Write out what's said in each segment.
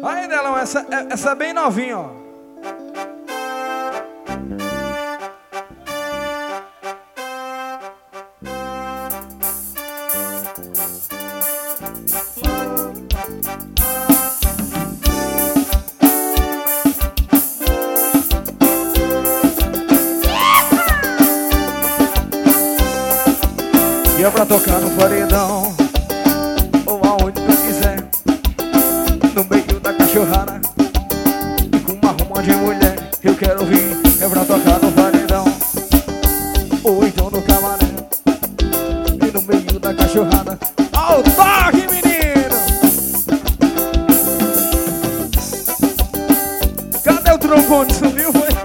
Aí, Delão, essa é bem novinha, ó. E é pra tocar no paredão ou aonde tu quiser, no meio da cachorrada e com uma ruma de mulher. Eu quero ouvir. É pra tocar no paredão ou então no camaré e no meio da cachorrada. Ao toque, menino! Cadê o trombone? Sumiu, foi?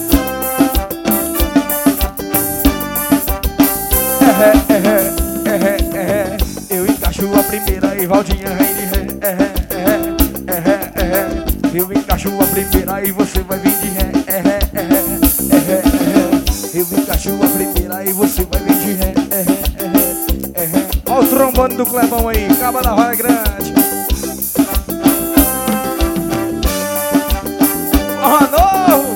Eu encaixo a primeira e Valdinha vem de ré. Eu encaixo a primeira e você vai vir de ré. Eu encaixo a primeira e você vai vir de ré. Olha o trombone do Clebão aí, Caba da Roia Grande. Novo!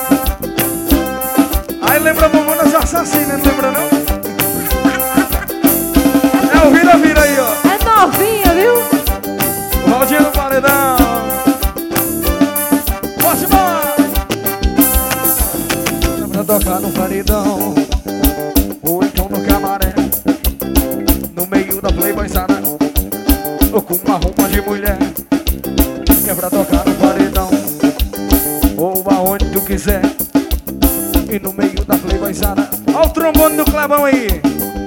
Aí lembra Mamonas Assassinas, não lembra não? É o vira-vira aí, ó. É novinha, viu? Valdinha no paredão. Pode embora. É pra tocar no paredão ou então no camaré, no meio da playboyzada ou com uma roupa de mulher. É pra tocar no paredão ou aonde tu quiser e no meio da playboyzada. Olha o trombone do Clebão aí.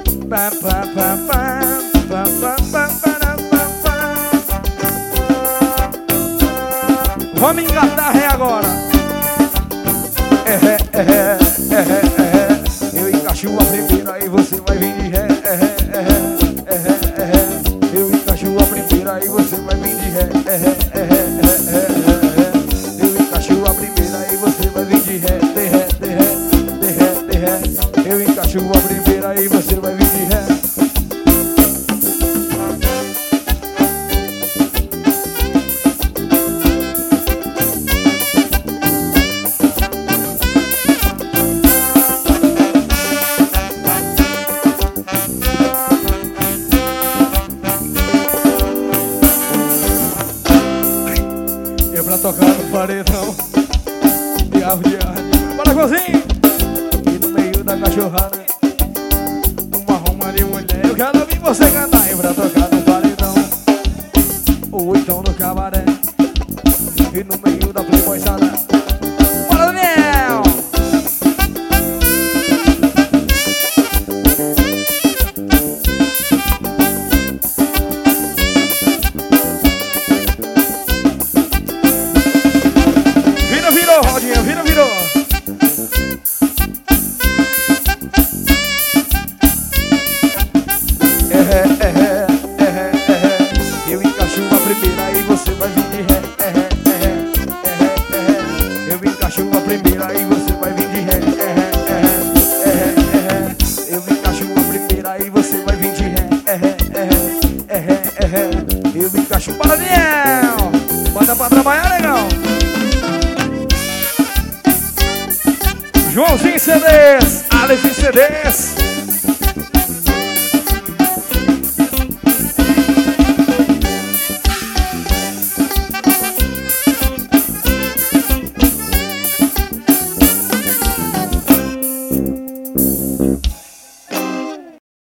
Vamos engatar ré agora. Eu encaixo a primeira e você vai vir de ré. Eu encaixo a primeira e você vai vir de ré. Eu encaixo a primeira e você vai vir de ré. Eu encaixo a primeira e você vai vir de ré. É pra tocar no paredão de árvore de árvore. Bora, Gozinho! E no meio da cachorrada uma ruma de mulher. Eu quero ouvir você cantar. É pra tocar no paredão ou então no cabaré e no meio da playboyzada. Bora, Daniel! Virou, Rodinha, virou. Eu encaixo a primeira e você vai vir de ré. Eu encaixo a primeira e você vai vir de ré. Eu encaixo a primeira e você vai vir de ré. Eu encaixo para Daniel. Bota pra trabalhar, legal. Joãozinho CDs, Alex CDs.